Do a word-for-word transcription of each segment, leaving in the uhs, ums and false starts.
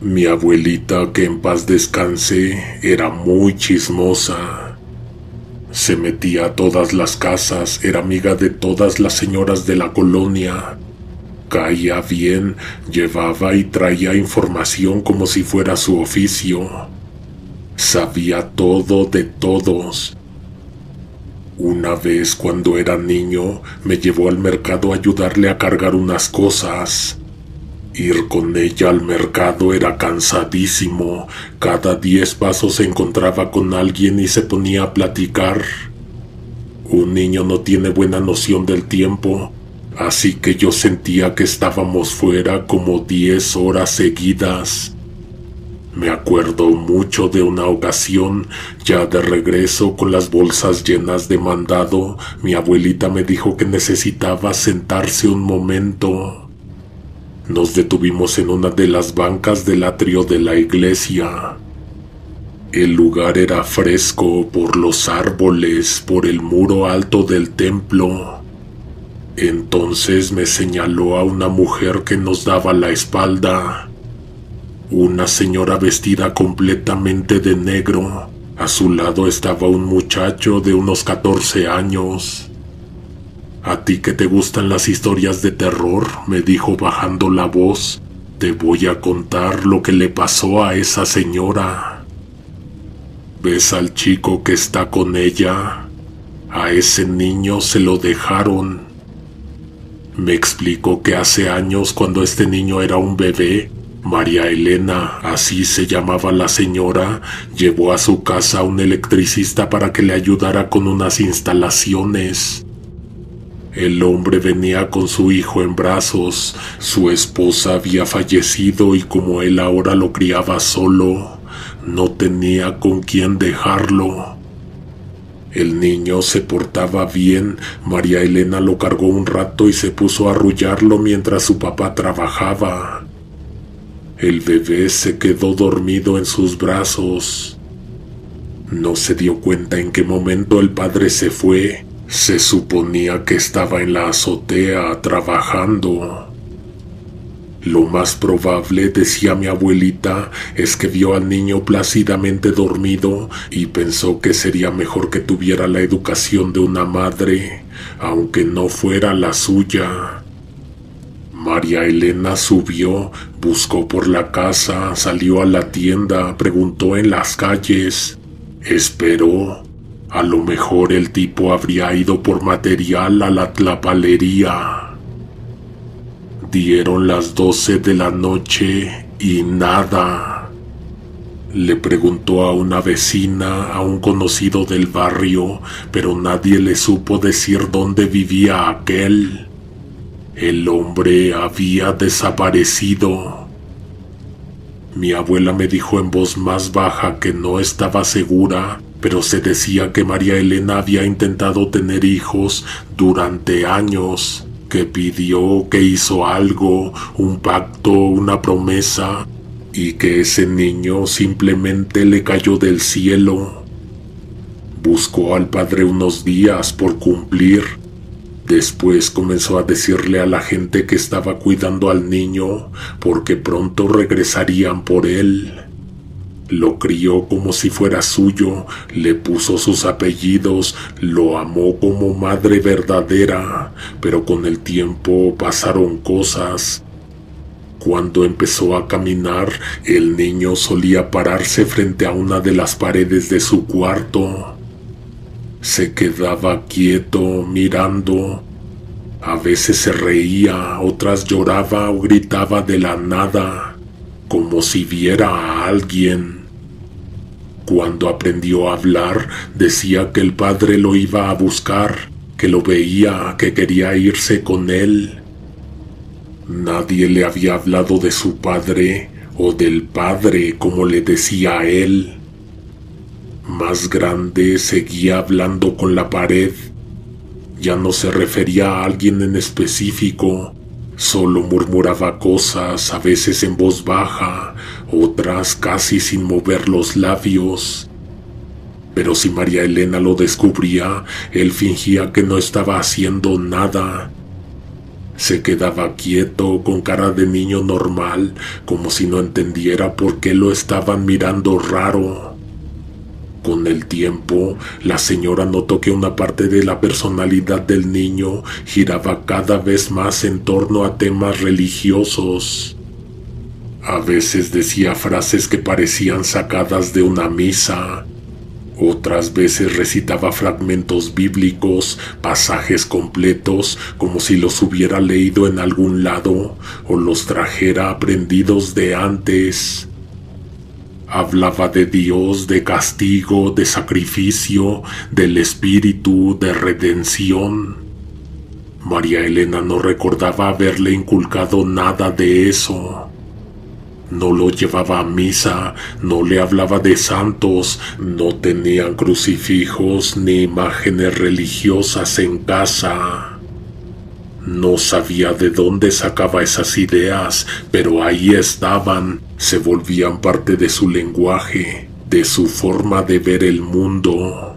Mi abuelita, que en paz descanse, era muy chismosa. Se metía a todas las casas, era amiga de todas las señoras de la colonia. Caía bien, llevaba y traía información como si fuera su oficio. Sabía todo de todos. Una vez, cuando era niño, me llevó al mercado a ayudarle a cargar unas cosas. Ir con ella al mercado era cansadísimo. Cada diez pasos se encontraba con alguien y se ponía a platicar. Un niño no tiene buena noción del tiempo, así que yo sentía que estábamos fuera como diez horas seguidas. Me acuerdo mucho de una ocasión, ya de regreso con las bolsas llenas de mandado, mi abuelita me dijo que necesitaba sentarse un momento. Nos detuvimos en una de las bancas del atrio de la iglesia. El lugar era fresco por los árboles, por el muro alto del templo. Entonces me señaló a una mujer que nos daba la espalda. Una señora vestida completamente de negro. A su lado estaba un muchacho de unos catorce años. «¿A ti que te gustan las historias de terror?», me dijo bajando la voz. «Te voy a contar lo que le pasó a esa señora. ¿Ves al chico que está con ella? A ese niño se lo dejaron». Me explicó que hace años, cuando este niño era un bebé, María Elena, así se llamaba la señora, llevó a su casa a un electricista para que le ayudara con unas instalaciones. El hombre venía con su hijo en brazos. Su esposa había fallecido y como él ahora lo criaba solo, no tenía con quién dejarlo. El niño se portaba bien. María Elena lo cargó un rato y se puso a arrullarlo mientras su papá trabajaba. El bebé se quedó dormido en sus brazos. No se dio cuenta en qué momento el padre se fue. Se suponía que estaba en la azotea trabajando. Lo más probable, decía mi abuelita, es que vio al niño plácidamente dormido y pensó que sería mejor que tuviera la educación de una madre, aunque no fuera la suya. María Elena subió, buscó por la casa, salió a la tienda, preguntó en las calles, esperó. A lo mejor el tipo habría ido por material a la tlapalería. Dieron las doce de la noche y nada. Le preguntó a una vecina, a un conocido del barrio, pero nadie le supo decir dónde vivía aquel. El hombre había desaparecido. Mi abuela me dijo en voz más baja que no estaba segura, pero se decía que María Elena había intentado tener hijos durante años, que pidió, que hizo algo, un pacto, una promesa, y que ese niño simplemente le cayó del cielo. Buscó al padre unos días por cumplir. Después comenzó a decirle a la gente que estaba cuidando al niño porque pronto regresarían por él. Lo crió como si fuera suyo, le puso sus apellidos, lo amó como madre verdadera, pero con el tiempo pasaron cosas. Cuando empezó a caminar, el niño solía pararse frente a una de las paredes de su cuarto. Se quedaba quieto, mirando. A veces se reía, otras lloraba o gritaba de la nada, como si viera a alguien. Cuando aprendió a hablar, decía que el padre lo iba a buscar, que lo veía, que quería irse con él. Nadie le había hablado de su padre o del padre, como le decía a él. Más grande, seguía hablando con la pared. Ya no se refería a alguien en específico, solo murmuraba cosas, a veces en voz baja, otras casi sin mover los labios. Pero si María Elena lo descubría, él fingía que no estaba haciendo nada. Se quedaba quieto, con cara de niño normal, como si no entendiera por qué lo estaban mirando raro. Con el tiempo, la señora notó que una parte de la personalidad del niño giraba cada vez más en torno a temas religiosos. A veces decía frases que parecían sacadas de una misa. Otras veces recitaba fragmentos bíblicos, pasajes completos, como si los hubiera leído en algún lado o los trajera aprendidos de antes. Hablaba de Dios, de castigo, de sacrificio, del espíritu, de redención. María Elena no recordaba haberle inculcado nada de eso. No lo llevaba a misa, no le hablaba de santos, no tenían crucifijos ni imágenes religiosas en casa. No sabía de dónde sacaba esas ideas, pero ahí estaban, se volvían parte de su lenguaje, de su forma de ver el mundo.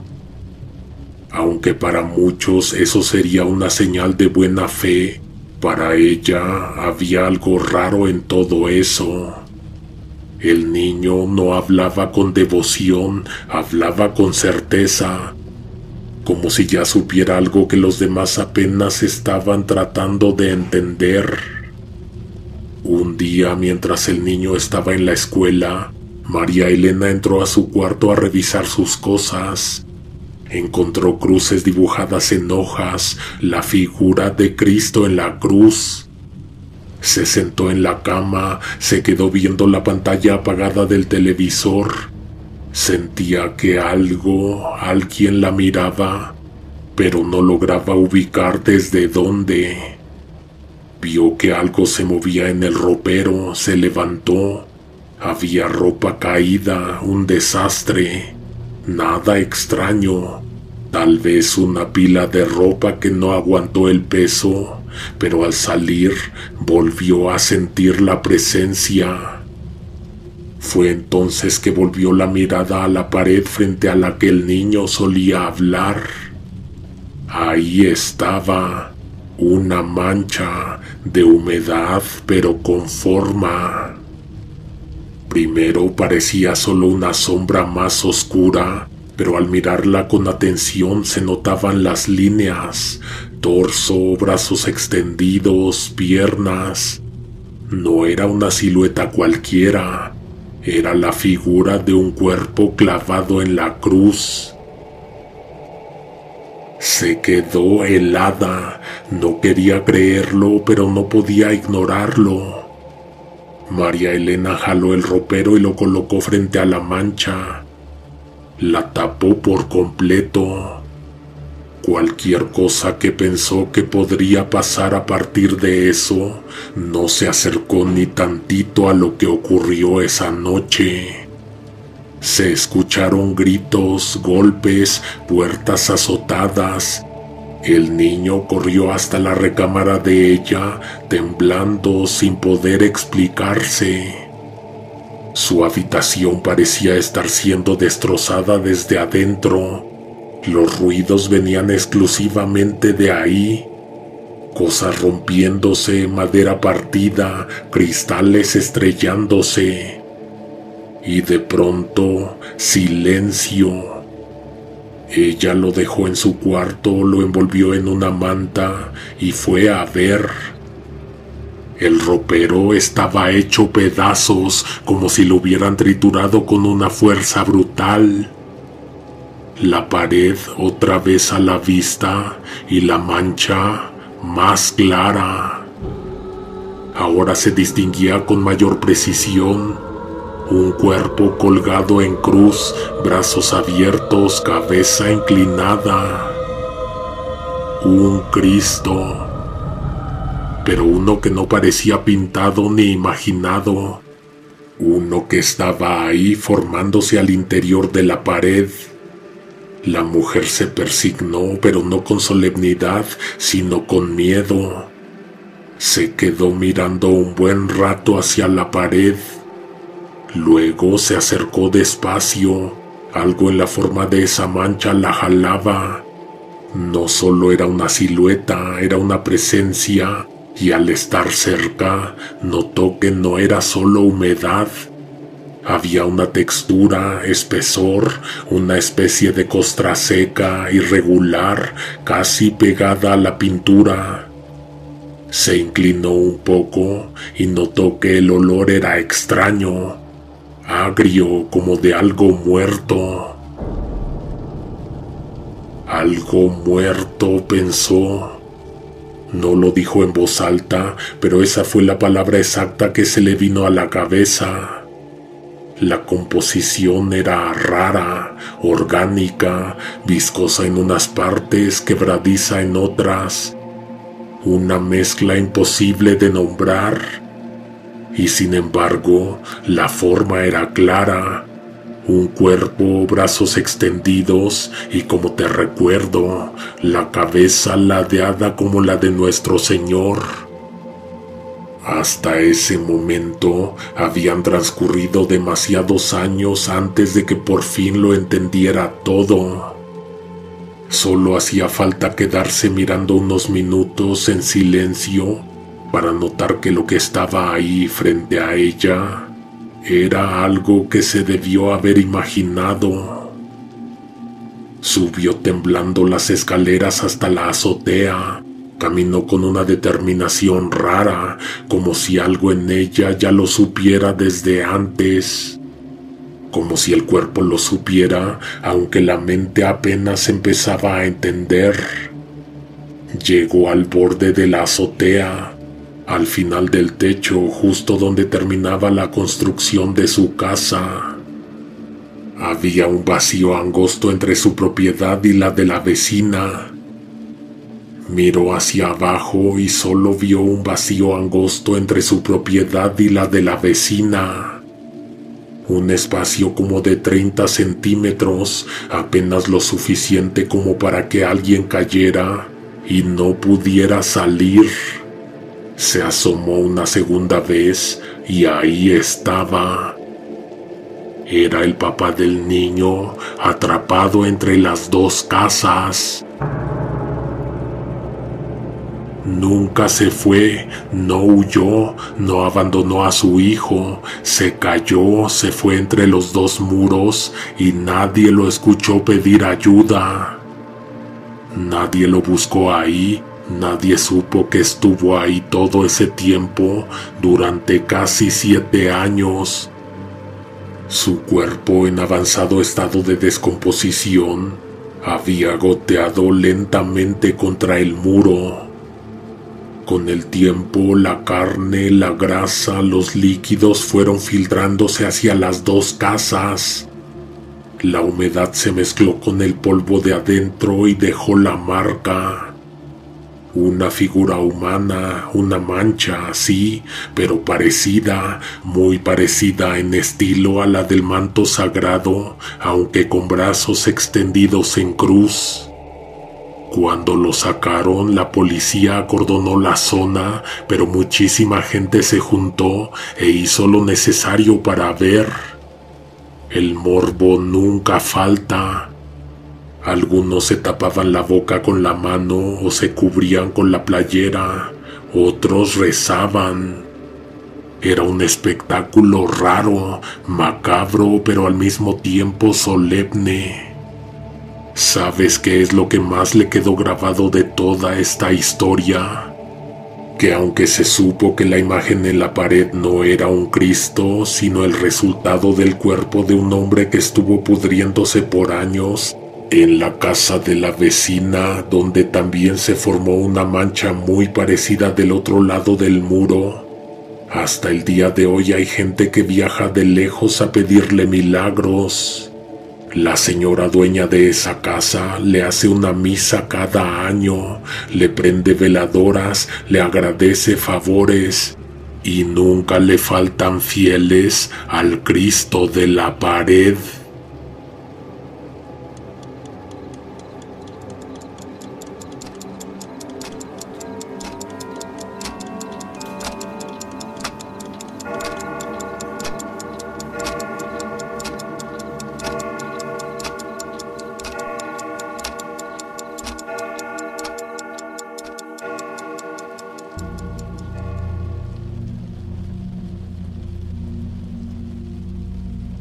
Aunque para muchos eso sería una señal de buena fe, para ella había algo raro en todo eso. El niño no hablaba con devoción, hablaba con certeza, como si ya supiera algo que los demás apenas estaban tratando de entender. Un día, mientras el niño estaba en la escuela, María Elena entró a su cuarto a revisar sus cosas. Encontró cruces dibujadas en hojas, la figura de Cristo en la cruz. Se sentó en la cama, se quedó viendo la pantalla apagada del televisor. Sentía que algo, alguien la miraba, pero no lograba ubicar desde dónde. Vio que algo se movía en el ropero, se levantó. Había ropa caída, un desastre. Nada extraño, tal vez una pila de ropa que no aguantó el peso, pero al salir volvió a sentir la presencia. Fue entonces que volvió la mirada a la pared frente a la que el niño solía hablar. Ahí estaba, una mancha de humedad pero con forma. Primero parecía solo una sombra más oscura, pero al mirarla con atención se notaban las líneas, torso, brazos extendidos, piernas. No era una silueta cualquiera, era la figura de un cuerpo clavado en la cruz. Se quedó helada, no quería creerlo, pero no podía ignorarlo. María Elena jaló el ropero y lo colocó frente a la mancha. La tapó por completo. Cualquier cosa que pensó que podría pasar a partir de eso no se acercó ni tantito a lo que ocurrió esa noche. Se escucharon gritos, golpes, puertas azotadas. El niño corrió hasta la recámara de ella, temblando sin poder explicarse. Su habitación parecía estar siendo destrozada desde adentro. Los ruidos venían exclusivamente de ahí. Cosas rompiéndose, madera partida, cristales estrellándose. Y de pronto, silencio. Ella lo dejó en su cuarto, lo envolvió en una manta y fue a ver. El ropero estaba hecho pedazos, como si lo hubieran triturado con una fuerza brutal. La pared otra vez a la vista y la mancha más clara. Ahora se distinguía con mayor precisión. Un cuerpo colgado en cruz, brazos abiertos, cabeza inclinada. Un Cristo, pero uno que no parecía pintado ni imaginado. Uno que estaba ahí formándose al interior de la pared. La mujer se persignó, pero no con solemnidad, sino con miedo. Se quedó mirando un buen rato hacia la pared. Luego se acercó despacio. Algo en la forma de esa mancha la jalaba. No solo era una silueta, era una presencia, y al estar cerca notó que no era solo humedad. Había una textura, espesor, una especie de costra seca, irregular, casi pegada a la pintura. Se inclinó un poco y notó que el olor era extraño, agrio, como de algo muerto. Algo muerto, pensó. No lo dijo en voz alta, pero esa fue la palabra exacta que se le vino a la cabeza. La composición era rara, orgánica, viscosa en unas partes, quebradiza en otras. Una mezcla imposible de nombrar. Y sin embargo, la forma era clara. Un cuerpo, brazos extendidos y, como te recuerdo, la cabeza ladeada como la de nuestro Señor. Hasta ese momento habían transcurrido demasiados años antes de que por fin lo entendiera todo. Solo hacía falta quedarse mirando unos minutos en silencio para notar que lo que estaba ahí frente a ella era algo que se debió haber imaginado. Subió temblando las escaleras hasta la azotea. Caminó con una determinación rara, como si algo en ella ya lo supiera desde antes. Como si el cuerpo lo supiera, aunque la mente apenas empezaba a entender. Llegó al borde de la azotea, al final del techo, justo donde terminaba la construcción de su casa. Había un vacío angosto entre su propiedad y la de la vecina. Miró hacia abajo y solo vio un vacío angosto entre su propiedad y la de la vecina. Un espacio como de treinta centímetros, apenas lo suficiente como para que alguien cayera y no pudiera salir. Se asomó una segunda vez y ahí estaba. Era el papá del niño, atrapado entre las dos casas. Nunca se fue, no huyó, no abandonó a su hijo, se cayó, se fue entre los dos muros y nadie lo escuchó pedir ayuda. Nadie lo buscó ahí, nadie supo que estuvo ahí todo ese tiempo, durante casi siete años. Su cuerpo, en avanzado estado de descomposición, había goteado lentamente contra el muro. Con el tiempo, la carne, la grasa, los líquidos fueron filtrándose hacia las dos casas. La humedad se mezcló con el polvo de adentro y dejó la marca. Una figura humana, una mancha, sí, pero parecida, muy parecida en estilo a la del manto sagrado, aunque con brazos extendidos en cruz. Cuando lo sacaron, la policía acordonó la zona, pero muchísima gente se juntó e hizo lo necesario para ver. El morbo nunca falta. Algunos se tapaban la boca con la mano o se cubrían con la playera, otros rezaban. Era un espectáculo raro, macabro, pero al mismo tiempo solemne. ¿Sabes qué es lo que más le quedó grabado de toda esta historia? Que aunque se supo que la imagen en la pared no era un Cristo, sino el resultado del cuerpo de un hombre que estuvo pudriéndose por años en la casa de la vecina, donde también se formó una mancha muy parecida del otro lado del muro. Hasta el día de hoy hay gente que viaja de lejos a pedirle milagros. La señora dueña de esa casa le hace una misa cada año, le prende veladoras, le agradece favores y nunca le faltan fieles al Cristo de la pared.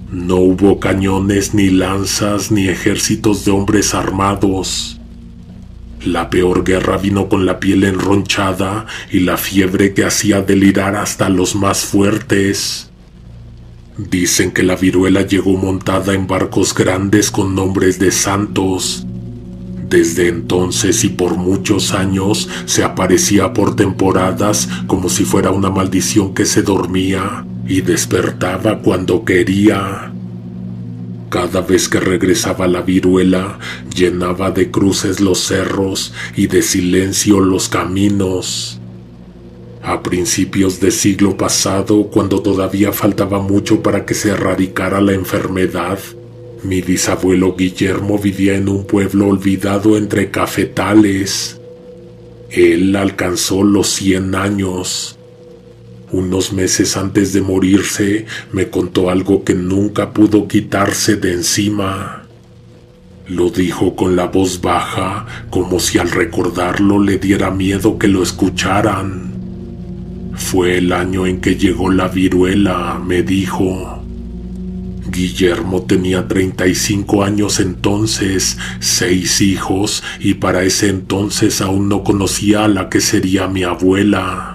No hubo cañones, ni lanzas, ni ejércitos de hombres armados. La peor guerra vino con la piel enronchada y la fiebre que hacía delirar hasta los más fuertes. Dicen que la viruela llegó montada en barcos grandes con nombres de santos. Desde entonces y por muchos años se aparecía por temporadas como si fuera una maldición que se dormía y despertaba cuando quería. Cada vez que regresaba la viruela, llenaba de cruces los cerros y de silencio los caminos. A principios del siglo pasado, cuando todavía faltaba mucho para que se erradicara la enfermedad, mi bisabuelo Guillermo vivía en un pueblo olvidado entre cafetales. Él alcanzó los cien años. Unos meses antes de morirse, me contó algo que nunca pudo quitarse de encima. Lo dijo con la voz baja, como si al recordarlo le diera miedo que lo escucharan. Fue el año en que llegó la viruela, me dijo. Guillermo tenía treinta y cinco años entonces, seis hijos, y para ese entonces aún no conocía a la que sería mi abuela.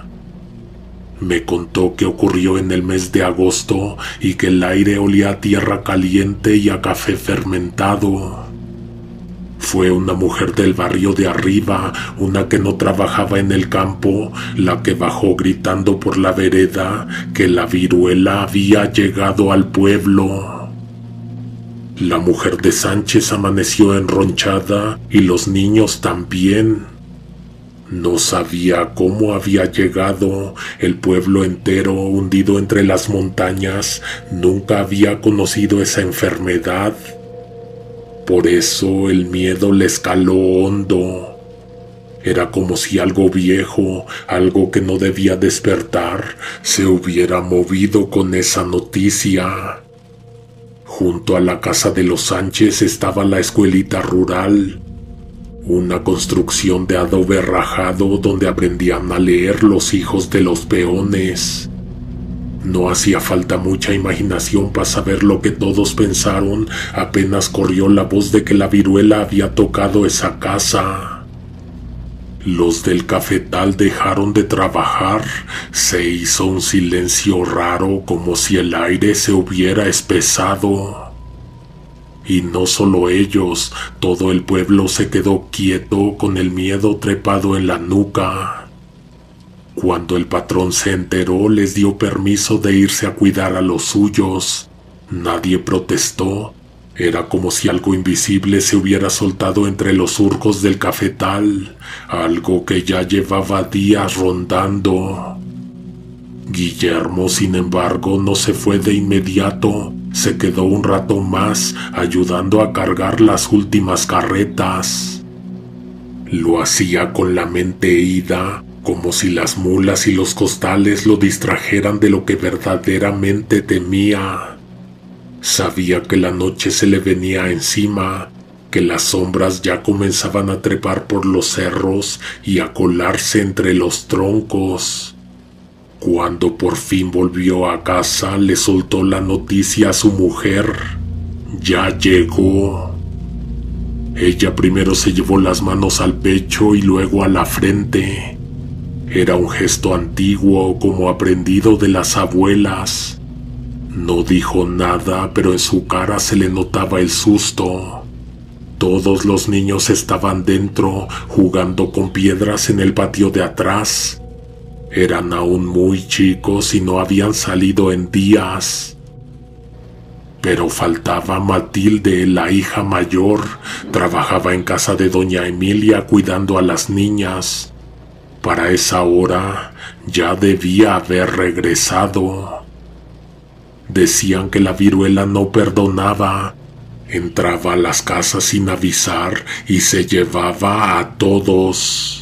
Me contó que ocurrió en el mes de agosto y que el aire olía a tierra caliente y a café fermentado. Fue una mujer del barrio de arriba, una que no trabajaba en el campo, la que bajó gritando por la vereda que la viruela había llegado al pueblo. La mujer de Sánchez amaneció enronchada y los niños también. No sabía cómo había llegado. El pueblo entero, hundido entre las montañas, nunca había conocido esa enfermedad. Por eso el miedo le escaló hondo. Era como si algo viejo, algo que no debía despertar, se hubiera movido con esa noticia. Junto a la casa de los Sánchez estaba la escuelita rural, una construcción de adobe rajado donde aprendían a leer los hijos de los peones. No hacía falta mucha imaginación para saber lo que todos pensaron apenas corrió la voz de que la viruela había tocado esa casa. Los del cafetal dejaron de trabajar, se hizo un silencio raro como si el aire se hubiera espesado. Y no solo ellos, todo el pueblo se quedó quieto con el miedo trepado en la nuca. Cuando el patrón se enteró, les dio permiso de irse a cuidar a los suyos. Nadie protestó. Era como si algo invisible se hubiera soltado entre los surcos del cafetal, algo que ya llevaba días rondando. Guillermo, sin embargo, no se fue de inmediato. Se quedó un rato más ayudando a cargar las últimas carretas. Lo hacía con la mente ida, como si las mulas y los costales lo distrajeran de lo que verdaderamente temía. Sabía que la noche se le venía encima, que las sombras ya comenzaban a trepar por los cerros y a colarse entre los troncos. Cuando por fin volvió a casa, le soltó la noticia a su mujer. Ya llegó. Ella primero se llevó las manos al pecho y luego a la frente. Era un gesto antiguo, como aprendido de las abuelas. No dijo nada, pero en su cara se le notaba el susto. Todos los niños estaban dentro, jugando con piedras en el patio de atrás. Eran aún muy chicos y no habían salido en días. Pero faltaba Matilde, la hija mayor. Trabajaba en casa de doña Emilia cuidando a las niñas. Para esa hora ya debía haber regresado. Decían que la viruela no perdonaba. Entraba a las casas sin avisar y se llevaba a todos.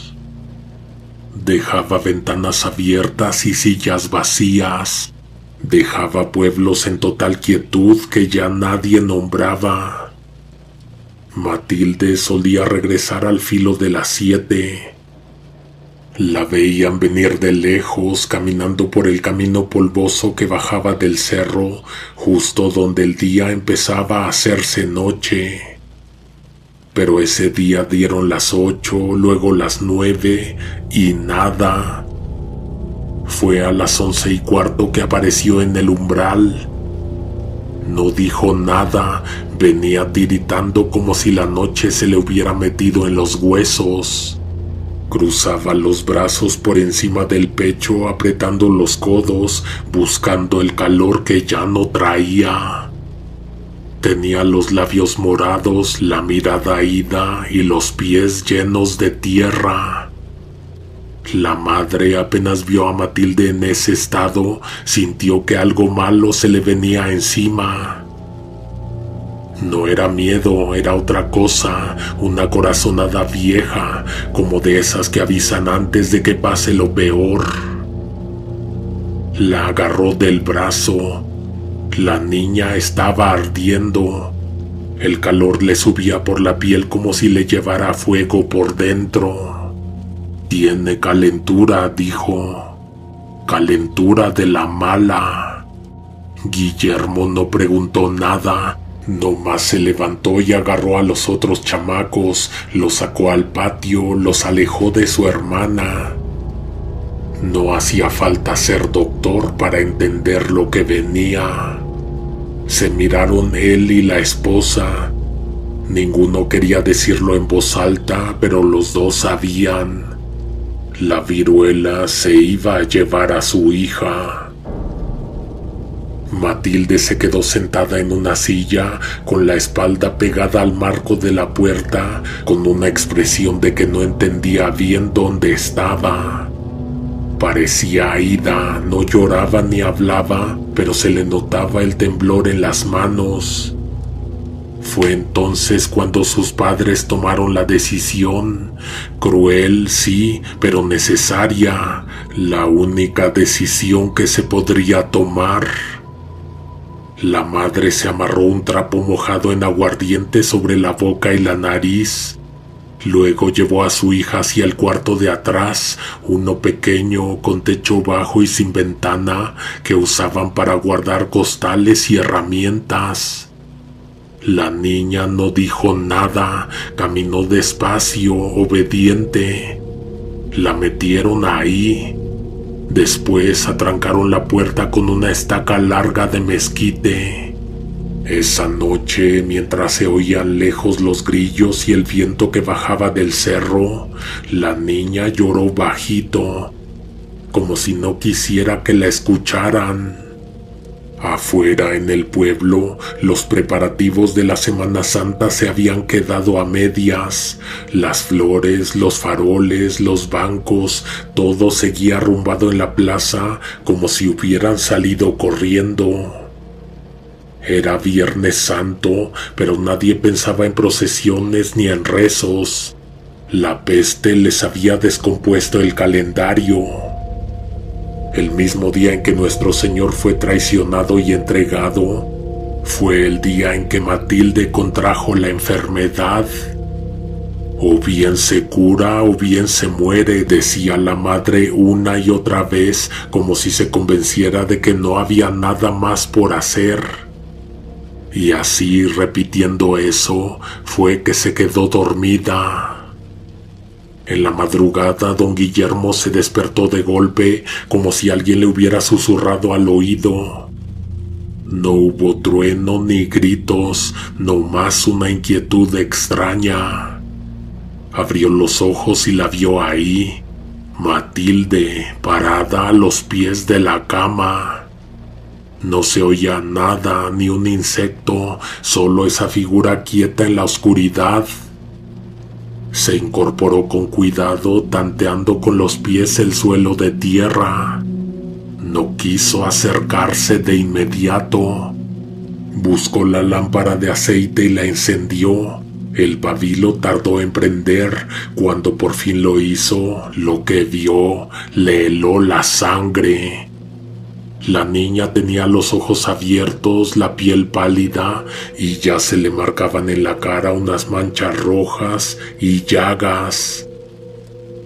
Dejaba ventanas abiertas y sillas vacías. Dejaba pueblos en total quietud que ya nadie nombraba. Matilde solía regresar al filo de las siete. La veían venir de lejos, caminando por el camino polvoso que bajaba del cerro, justo donde el día empezaba a hacerse noche. Pero ese día dieron las ocho, luego las nueve, y nada. Fue a las once y cuarto que apareció en el umbral. No dijo nada, venía tiritando como si la noche se le hubiera metido en los huesos. Cruzaba los brazos por encima del pecho, apretando los codos, buscando el calor que ya no traía. Tenía los labios morados, la mirada ida y los pies llenos de tierra. La madre apenas vio a Matilde en ese estado, sintió que algo malo se le venía encima. No era miedo, era otra cosa, una corazonada vieja, como de esas que avisan antes de que pase lo peor. La agarró del brazo. La niña estaba ardiendo. El calor le subía por la piel como si le llevara fuego por dentro. Tiene calentura, dijo. Calentura de la mala. Guillermo no preguntó nada. Nomás se levantó y agarró a los otros chamacos, los sacó al patio, los alejó de su hermana. No hacía falta ser doctor para entender lo que venía. Se miraron él y la esposa. Ninguno quería decirlo en voz alta, pero los dos sabían. La viruela se iba a llevar a su hija. Matilde se quedó sentada en una silla, con la espalda pegada al marco de la puerta, con una expresión de que no entendía bien dónde estaba. Parecía ida, no lloraba ni hablaba, pero se le notaba el temblor en las manos. Fue entonces cuando sus padres tomaron la decisión, cruel sí, pero necesaria, la única decisión que se podría tomar. La madre se amarró un trapo mojado en aguardiente sobre la boca y la nariz. Luego llevó a su hija hacia el cuarto de atrás, uno pequeño, con techo bajo y sin ventana, que usaban para guardar costales y herramientas. La niña no dijo nada, caminó despacio, obediente. La metieron ahí. Después atrancaron la puerta con una estaca larga de mezquite. Esa noche, mientras se oían lejos los grillos y el viento que bajaba del cerro, la niña lloró bajito, como si no quisiera que la escucharan. Afuera, en el pueblo, los preparativos de la Semana Santa se habían quedado a medias. Las flores, los faroles, los bancos, todo seguía arrumbado en la plaza como si hubieran salido corriendo. Era Viernes Santo, pero nadie pensaba en procesiones ni en rezos. La peste les había descompuesto el calendario. El mismo día en que nuestro Señor fue traicionado y entregado, fue el día en que Matilde contrajo la enfermedad. O bien se cura o bien se muere, decía la madre una y otra vez, como si se convenciera de que no había nada más por hacer. Y así, repitiendo eso, fue que se quedó dormida. En la madrugada, don Guillermo se despertó de golpe, como si alguien le hubiera susurrado al oído. No hubo trueno ni gritos, no más una inquietud extraña. Abrió los ojos y la vio ahí, Matilde, parada a los pies de la cama. No se oía nada, ni un insecto, solo esa figura quieta en la oscuridad. Se incorporó con cuidado, tanteando con los pies el suelo de tierra. No quiso acercarse de inmediato. Buscó la lámpara de aceite y la encendió. El pabilo tardó en prender. Cuando por fin lo hizo, lo que vio le heló la sangre. La niña tenía los ojos abiertos, la piel pálida, y ya se le marcaban en la cara unas manchas rojas y llagas.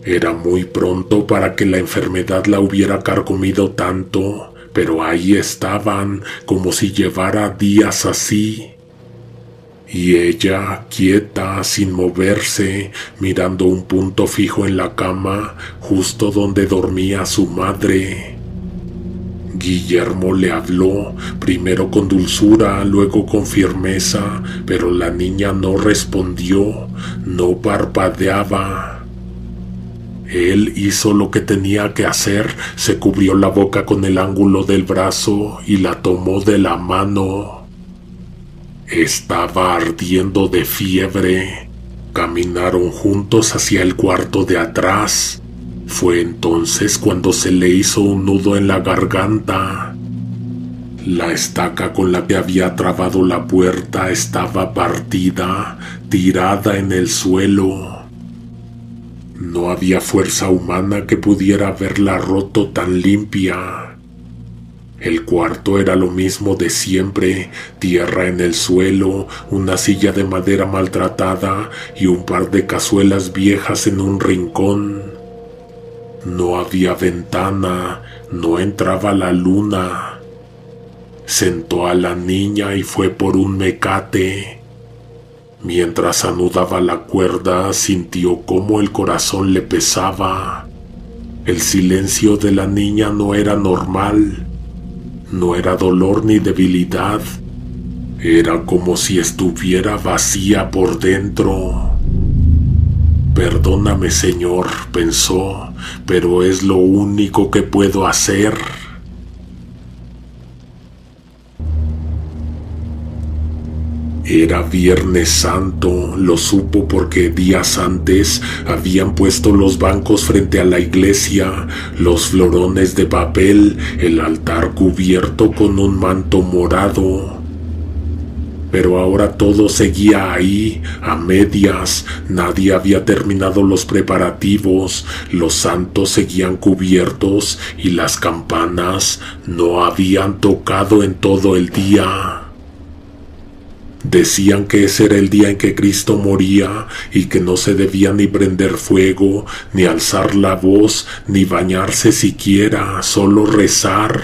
Era muy pronto para que la enfermedad la hubiera carcomido tanto, pero ahí estaban, como si llevara días así. Y ella, quieta, sin moverse, mirando un punto fijo en la cama, justo donde dormía su madre. Guillermo le habló, primero con dulzura, luego con firmeza, pero la niña no respondió, no parpadeaba. Él hizo lo que tenía que hacer, se cubrió la boca con el ángulo del brazo y la tomó de la mano. Estaba ardiendo de fiebre. Caminaron juntos hacia el cuarto de atrás. Fue entonces cuando se le hizo un nudo en la garganta. La estaca con la que había trabado la puerta estaba partida, tirada en el suelo. No había fuerza humana que pudiera haberla roto tan limpia. El cuarto era lo mismo de siempre, tierra en el suelo, una silla de madera maltratada y un par de cazuelas viejas en un rincón. No había ventana, no entraba la luna. Sentó a la niña y fue por un mecate. Mientras anudaba la cuerda, sintió cómo el corazón le pesaba. El silencio de la niña no era normal. No era dolor ni debilidad. Era como si estuviera vacía por dentro. Perdóname, Señor, pensó, pero es lo único que puedo hacer. Era Viernes Santo, lo supo porque días antes habían puesto los bancos frente a la iglesia, los florones de papel, el altar cubierto con un manto morado. Pero ahora todo seguía ahí, a medias, nadie había terminado los preparativos, los santos seguían cubiertos y las campanas no habían tocado en todo el día. Decían que ese era el día en que Cristo moría y que no se debía ni prender fuego, ni alzar la voz, ni bañarse siquiera, solo rezar.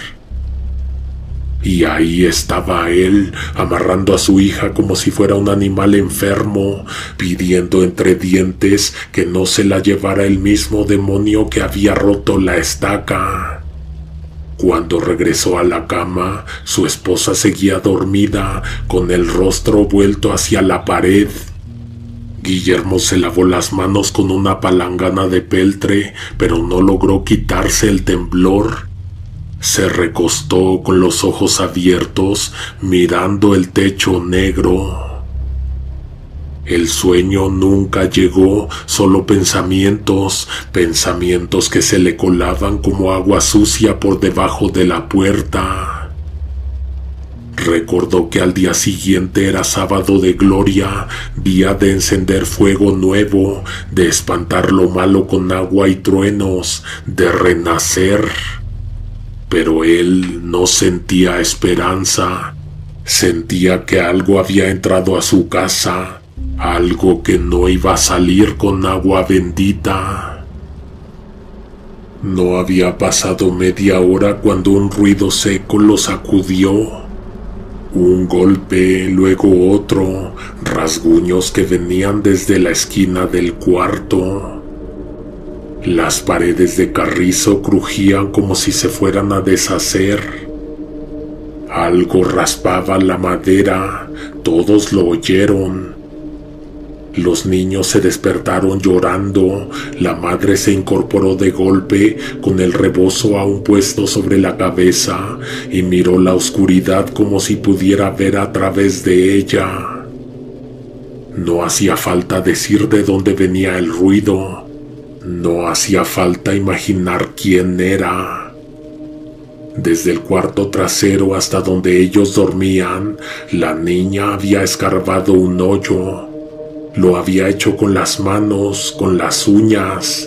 Y ahí estaba él, amarrando a su hija como si fuera un animal enfermo, pidiendo entre dientes que no se la llevara el mismo demonio que había roto la estaca. Cuando regresó a la cama, su esposa seguía dormida, con el rostro vuelto hacia la pared. Guillermo se lavó las manos con una palangana de peltre, pero no logró quitarse el temblor. Se recostó con los ojos abiertos, mirando el techo negro. El sueño nunca llegó, solo pensamientos, pensamientos que se le colaban como agua sucia por debajo de la puerta. Recordó que al día siguiente era sábado de gloria, día de encender fuego nuevo, de espantar lo malo con agua y truenos, de renacer. Pero él no sentía esperanza, sentía que algo había entrado a su casa. Algo que no iba a salir con agua bendita. No había pasado media hora cuando un ruido seco lo sacudió. Un golpe, luego otro, rasguños que venían desde la esquina del cuarto. Las paredes de carrizo crujían como si se fueran a deshacer. Algo raspaba la madera, todos lo oyeron. Los niños se despertaron llorando, la madre se incorporó de golpe con el rebozo aún puesto sobre la cabeza y miró la oscuridad como si pudiera ver a través de ella. No hacía falta decir de dónde venía el ruido, no hacía falta imaginar quién era. Desde el cuarto trasero hasta donde ellos dormían, la niña había escarbado un hoyo. Lo había hecho con las manos, con las uñas.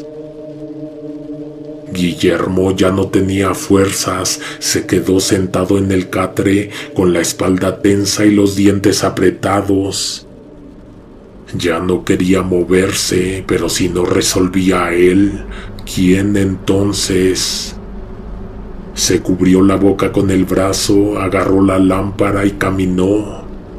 Guillermo ya no tenía fuerzas, se quedó sentado en el catre con la espalda tensa y los dientes apretados. Ya no quería moverse, pero si no resolvía él, ¿quién entonces? Se cubrió la boca con el brazo, agarró la lámpara y caminó.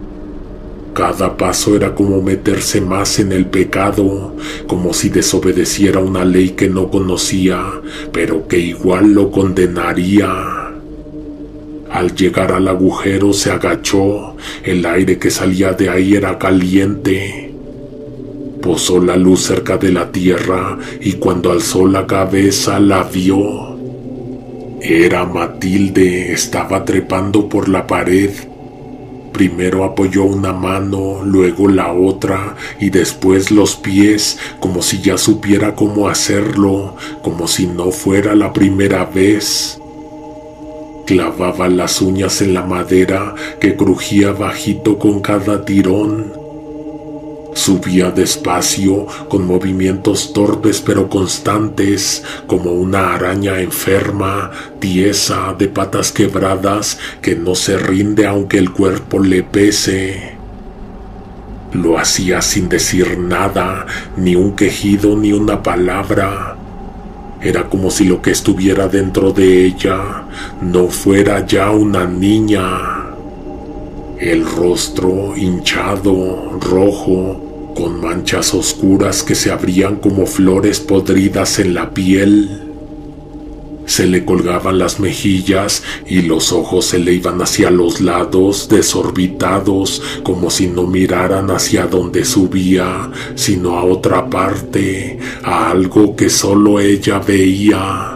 Cada paso era como meterse más en el pecado, como si desobedeciera una ley que no conocía, pero que igual lo condenaría. Al llegar al agujero se agachó, el aire que salía de ahí era caliente. Posó la luz cerca de la tierra y cuando alzó la cabeza la vio. Era Matilde, estaba trepando por la pared. Primero apoyó una mano, luego la otra y después los pies, como si ya supiera cómo hacerlo, como si no fuera la primera vez. Clavaba las uñas en la madera que crujía bajito con cada tirón. Subía despacio, con movimientos torpes pero constantes, como una araña enferma, tiesa, de patas quebradas, que no se rinde aunque el cuerpo le pese. Lo hacía sin decir nada, ni un quejido ni una palabra. Era como si lo que estuviera dentro de ella no fuera ya una niña. El rostro hinchado, rojo, con manchas oscuras que se abrían como flores podridas en la piel. Se le colgaban las mejillas y los ojos se le iban hacia los lados, desorbitados, como si no miraran hacia donde subía, sino a otra parte, a algo que solo ella veía.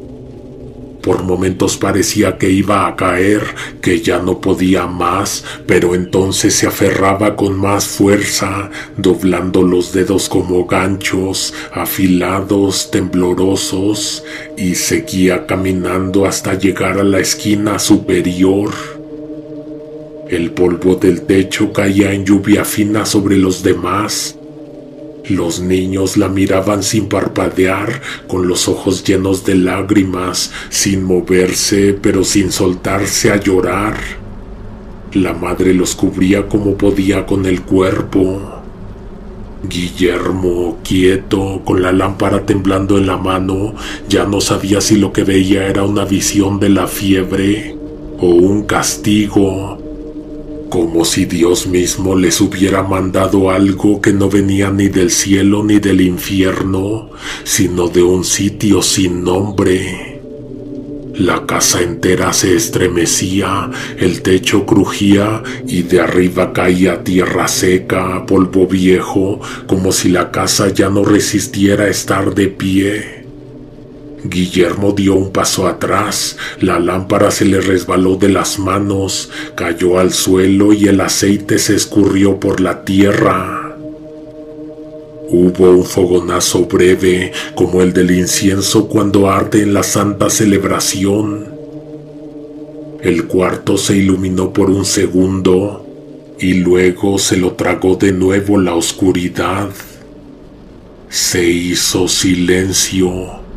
Por momentos parecía que iba a caer, que ya no podía más, pero entonces se aferraba con más fuerza, doblando los dedos como ganchos, afilados, temblorosos, y seguía caminando hasta llegar a la esquina superior. El polvo del techo caía en lluvia fina sobre los demás. Los niños la miraban sin parpadear, con los ojos llenos de lágrimas, sin moverse, pero sin soltarse a llorar. La madre los cubría como podía con el cuerpo. Guillermo, quieto, con la lámpara temblando en la mano, ya no sabía si lo que veía era una visión de la fiebre o un castigo. Como si Dios mismo les hubiera mandado algo que no venía ni del cielo ni del infierno, sino de un sitio sin nombre. La casa entera se estremecía, el techo crujía y de arriba caía tierra seca, polvo viejo, como si la casa ya no resistiera estar de pie. Guillermo dio un paso atrás, la lámpara se le resbaló de las manos, cayó al suelo y el aceite se escurrió por la tierra. Hubo un fogonazo breve, como el del incienso cuando arde en la santa celebración. El cuarto se iluminó por un segundo y luego se lo tragó de nuevo la oscuridad. Se hizo silencio.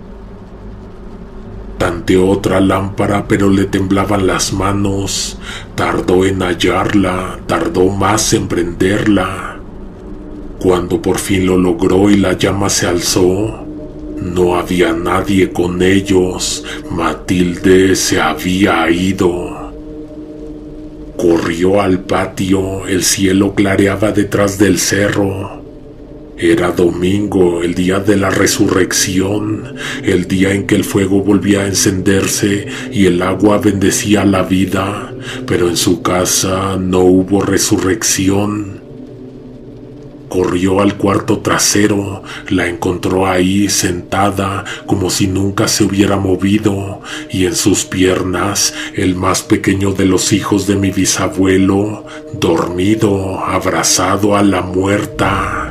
Tanteó otra lámpara, pero le temblaban las manos. Tardó en hallarla, tardó más en prenderla. Cuando por fin lo logró y la llama se alzó, no había nadie con ellos. Matilde se había ido. Corrió al patio, el cielo clareaba detrás del cerro. Era domingo, el día de la resurrección, el día en que el fuego volvía a encenderse y el agua bendecía la vida, pero en su casa no hubo resurrección. Corrió al cuarto trasero, la encontró ahí sentada como si nunca se hubiera movido, y en sus piernas el más pequeño de los hijos de mi bisabuelo, dormido, abrazado a la muerta.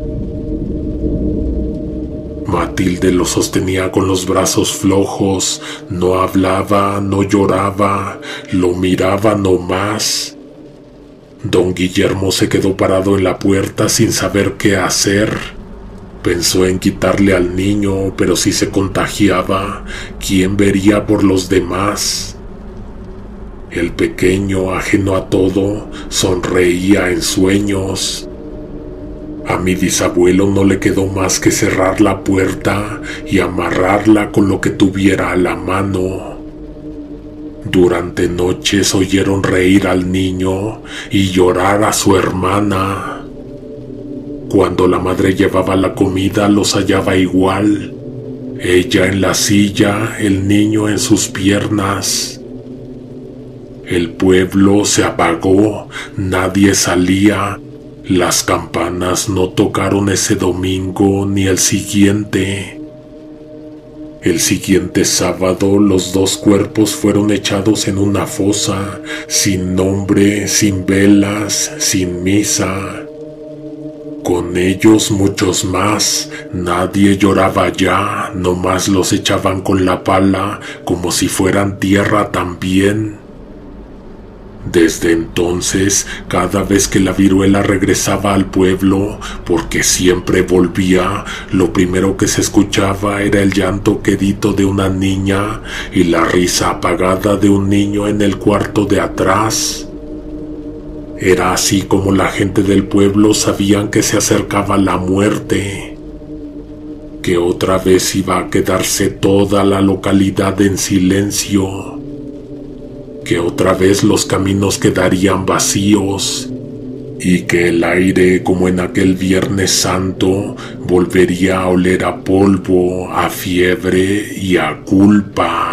Matilde lo sostenía con los brazos flojos, no hablaba, no lloraba, lo miraba nomás. Don Guillermo se quedó parado en la puerta sin saber qué hacer. Pensó en quitarle al niño, pero si se contagiaba, ¿quién vería por los demás? El pequeño, ajeno a todo, sonreía en sueños. A mi bisabuelo no le quedó más que cerrar la puerta y amarrarla con lo que tuviera a la mano. Durante noches oyeron reír al niño y llorar a su hermana. Cuando la madre llevaba la comida los hallaba igual, ella en la silla, el niño en sus piernas. El pueblo se apagó, nadie salía. Las campanas no tocaron ese domingo ni el siguiente. El siguiente sábado los dos cuerpos fueron echados en una fosa, sin nombre, sin velas, sin misa. Con ellos muchos más, nadie lloraba ya, nomás los echaban con la pala como si fueran tierra también. Desde entonces, cada vez que la viruela regresaba al pueblo, porque siempre volvía, lo primero que se escuchaba era el llanto quedito de una niña y la risa apagada de un niño en el cuarto de atrás. Era así como la gente del pueblo sabían que se acercaba la muerte, que otra vez iba a quedarse toda la localidad en silencio, que otra vez los caminos quedarían vacíos y que el aire, como en aquel Viernes Santo, volvería a oler a polvo, a fiebre y a culpa.